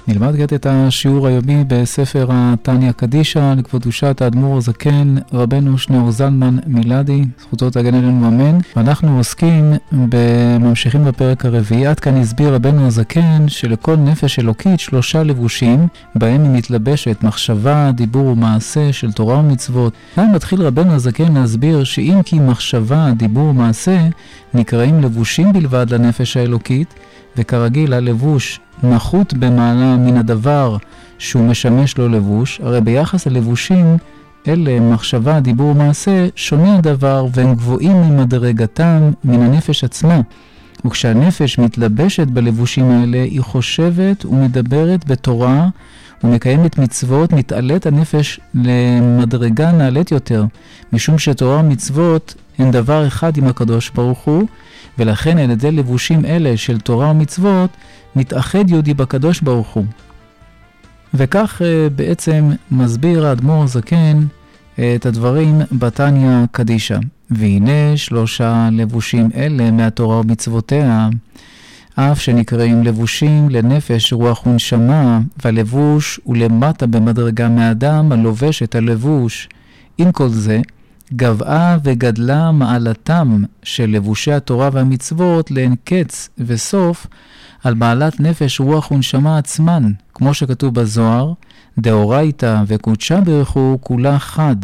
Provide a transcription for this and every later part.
נלמד כעת את השיעור היומי בספר התניא קדישא לקדושת האדמו"ר הזקן רבנו שניאור זלמן מילדי, זכותו תגן עלינו אמן. ואנחנו ממשיכים בפרק הרביעי. עד כאן הסביר רבנו הזקן שלכל נפש אלוקית 3 לבושים בהם היא מתלבשת: מחשבה, דיבור ומעשה של תורה ומצוות. כאן מתחיל רבנו הזקן להסביר שאם כי מחשבה, דיבור ומעשה נקראים לבושים בלבד לנפש האלוקית, וכרגיל הלבוש נחות במעלה מן הדבר שהוא משמש לו לבוש, הרי ביחס ללבושים אלה, מחשבה, דיבור ומעשה, שונה הדבר והם גבוהים ממדרגתם מן הנפש עצמה. וכשהנפש מתלבשת בלבושים האלה, היא חושבת ומדברת בתורה ומקיימת מצוות, מתעלית הנפש למדרגה נעלית יותר, משום שתורה ומצוות הן דבר אחד עם הקדוש ברוך הוא, ולכן על ידי לבושים אלה של תורה ומצוות מתאחד יהודי בקדוש ברוך הוא. וכך בעצם מסביר האדמו"ר הזקן את הדברים בתניא קדישא. והנה 3 לבושים אלה מהתורה ומצוותיה, אף שנקראים לבושים לנפש רוח ונשמה, והלבוש הוא למטה במדרגה מהאדם הלובש את הלבוש. עם כל זה גבעה וגדלה מעלתם של לבושי התורה והמצוות לאין קץ וסוף על בעלת נפש רוח ונשמה עצמן, כמו שכתוב בזוהר, דאורייתא וקודשה ברכו כולה חד.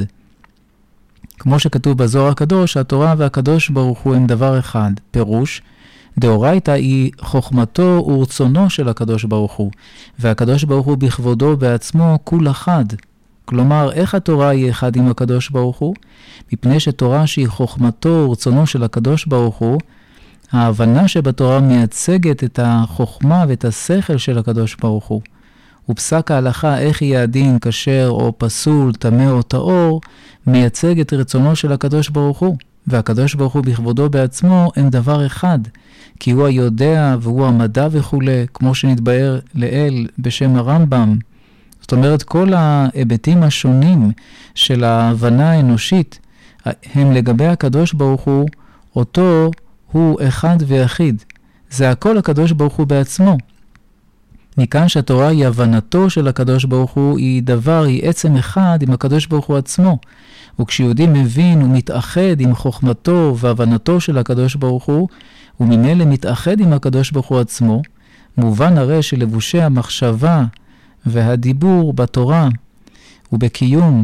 כמו שכתוב בזוהר הקדוש, התורה והקדוש ברוך הוא הם דבר אחד. פירוש, דאורייתא היא חוכמתו ורצונו של הקדוש ברוך הוא, והקדוש ברוך הוא בכבודו בעצמו כולה חד. כלומר, איך התורה היא אחד עם הקדוש ברוך הוא? מפני שתורה שהיא חוכמתו ורצונו של הקדוש ברוך הוא, ההבנה שבתורה מייצגת את החוכמה ואת השכל של הקדוש ברוך הוא. ופסק ההלכה איך יהיה הדין כשר או פסול, טמא או טהור, מייצג את רצונו של הקדוש ברוך הוא. והקדוש ברוך הוא בכבודו בעצמו הם דבר אחד, כי הוא היודע והוא המדע וכו', כמו שנתבאר לאל בשם הרמב"ם. זאת אומרת, כל ההיבטים השונים של ההבנה האנושית הם לגבי הקדוש ברוך הוא, אותו הוא אחד ויחיד. זה הכל הקדוש ברוך הוא בעצמו. מכאן שהתורה היא הבנתו של הקדוש ברוך הוא, היא דבר, היא עצם אחד עם הקדוש ברוך הוא עצמו. וכשיהודי מבין ומתאחד עם חוכמתו והבנתו של הקדוש ברוך הוא, וממילא מתאחד עם הקדוש ברוך הוא עצמו, מובן הרי שלבושי המחשבה והדיבור בתורה ובקיום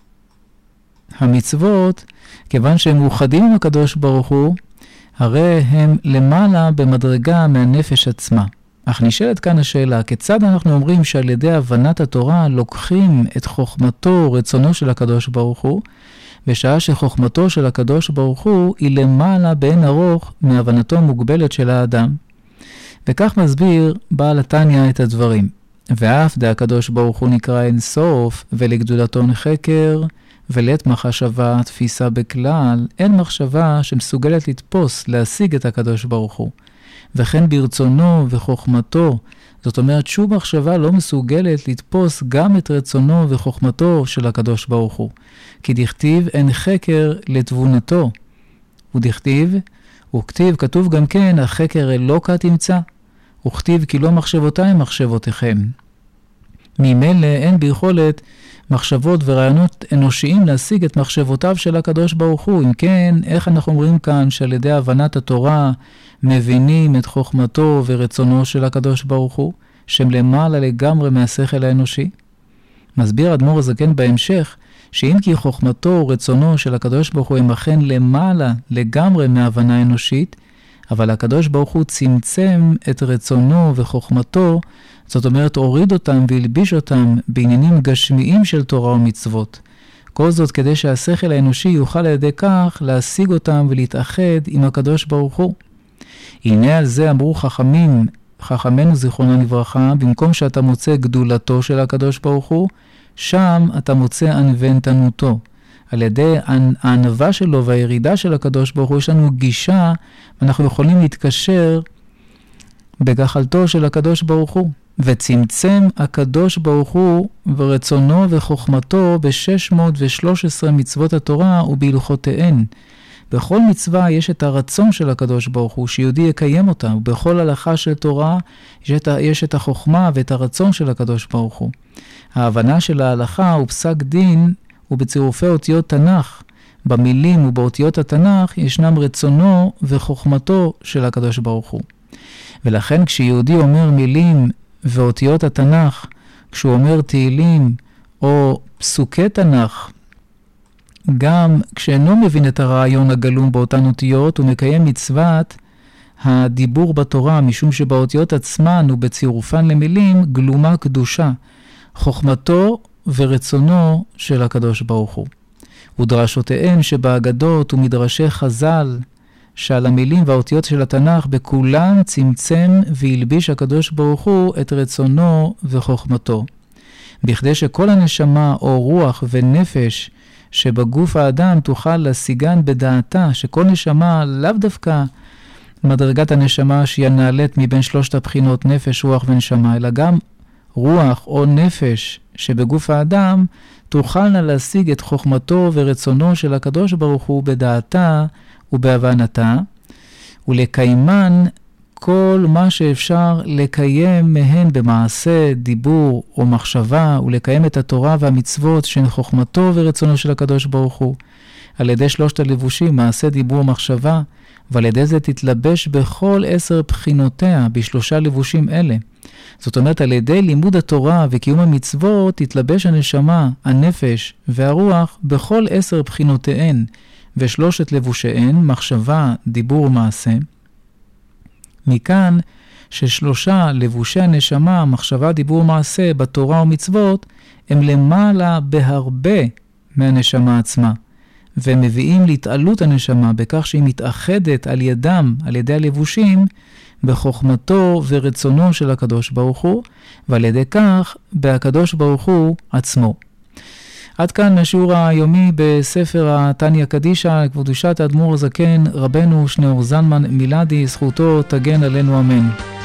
המצוות, כיוון שהם מאוחדים עם הקדוש ברוך הוא, הרי הם למעלה במדרגה מהנפש עצמה. אך נשאלת כאן השאלה, כיצד אנחנו אומרים שעל ידי הבנת התורה לוקחים את חוכמתו, רצונו של הקדוש ברוך הוא, בשעה שחוכמתו של הקדוש ברוך הוא היא למעלה באין ארוך מהבנתו המוגבלת של האדם. וכך מסביר בעל התניא את הדברים. ואף דה הקדוש ברוך הוא נקרא אין סוף, ולגדולתו נחקר, ולעת מחשבה תפיסה בכלל, אין מחשבה שמסוגלת לתפוס, להשיג את הקדוש ברוך הוא. וכן ברצונו וחוכמתו, זאת אומרת שום מחשבה לא מסוגלת לתפוס גם את רצונו וחוכמתו של הקדוש ברוך הוא. כי דכתיב אין חקר לתבונתו. וכתיב, כתוב גם כן, החקר אלוקה תמצא. וכתיב כי לא מחשבותיי מחשבותיכם. ממילא אין ביכולת מחשבות ורעיונות אנושיים להשיג את מחשבותיו של הקדוש ברוך הוא. אם כן, איך אנחנו אומרים כאן שעל ידי הבנת התורה מבינים את חוכמתו ורצונו של הקדוש ברוך הוא, שהם למעלה לגמרי מהשכל האנושי? מסביר האדמו"ר הזקן בהמשך, שאם כי חוכמתו ורצונו של הקדוש ברוך הוא הם אכן למעלה לגמרי מההבנה האנושית, אבל הקדוש ברוך הוא צמצם את רצונו וחוכמתו, זאת אומרת הוריד אותם והלביש אותם בעניינים גשמיים של תורה ומצוות. כל זאת כדי שהשכל האנושי יוכל על ידי כך להשיג אותם ולהתאחד עם הקדוש ברוך הוא. הנה על זה אמרו חכמינו זיכרונם לברכה, במקום שאתה מוצא גדולתו של הקדוש ברוך הוא, שם אתה מוצא ענוותנותו. על ידי הענווה שלו והירידה של הקדוש ברוך הוא יש לנו גישה, ואנחנו יכולים להתקשר בגחלתו של הקדוש ברוך הוא. וצמצם הקדוש ברוך הוא ורצונו וחוכמתו ב-613 מצוות התורה ובהלכותיהן. בכל מצווה יש את הרצון של הקדוש ברוך הוא, שיהודי יקיים אותה, ובכל הלכה של תורה יש את החוכמה ואת הרצון של הקדוש ברוך הוא. ההבנה של ההלכה הוא פסק דין, ובצירופי אותיות תנ"ך, במילים ובאותיות התנ"ך ישנם רצונו וחוכמתו של הקדוש ברוך הוא. ולכן כשיהודי אומר מילים ואותיות התנ"ך, כשהוא אומר תהילים או פסוקי תנ"ך, גם כשאינו מבין את הרעיון הגלום באותן אותיות, הוא מקיים מצוות הדיבור בתורה, משום שבאותיות עצמן ובצירופן למילים גלומה קדושה, חוכמתו ורצונו של הקדוש ברוך הוא. ודרשותיהם שבאגדות ומדרשי חז"ל, שעל המילים והאותיות של התנ"ך בכולם צמצם והלביש הקדוש ברוך הוא את רצונו וחוכמתו. בכדי שכל הנשמה או רוח ונפש שבגוף האדם תוכל להשיגן בדעתה, שכל נשמה לאו דווקא מדרגת הנשמה שהיא הנעלית מבין שלושת הבחינות נפש, רוח ונשמה, אלא גם רוח או נפש שבגוף האדם תוכלנה להשיג את חוכמתו ורצונו של הקדוש ברוך הוא בדעתה ובהבנתה, ולקיימן כל מה שאפשר לקיים מהן במעשה, דיבור או מחשבה, ולקיים את התורה והמצוות שהן חוכמתו ורצונו של הקדוש ברוך הוא, על ידי שלושת הלבושים, מעשה, דיבור, מחשבה, ועל ידי זה תתלבש בכל 10 בחינותיה, בשלושה לבושים אלה. זאת אומרת, על ידי לימוד התורה וקיום המצוות, תתלבש הנשמה, הנפש והרוח בכל 10 בחינותיהן, ושלושת לבושיהן, מחשבה, דיבור ומעשה. מכאן ששלושה לבושי הנשמה, מחשבה, דיבור ומעשה בתורה ומצוות, הם למעלה בהרבה מהנשמה עצמה, והם מביאים להתעלות הנשמה בכך שהיא מתאחדת על ידם, על ידי הלבושים, בחוכמתו ורצונו של הקדוש ברוך הוא, ועל ידי כך בהקדוש ברוך הוא עצמו. עד כאן השיעור היומי בספר התניא קדישא, קדושת האדמו"ר הזקן, רבנו שניאור זלמן מילדי, זכותו תגן עלינו אמן.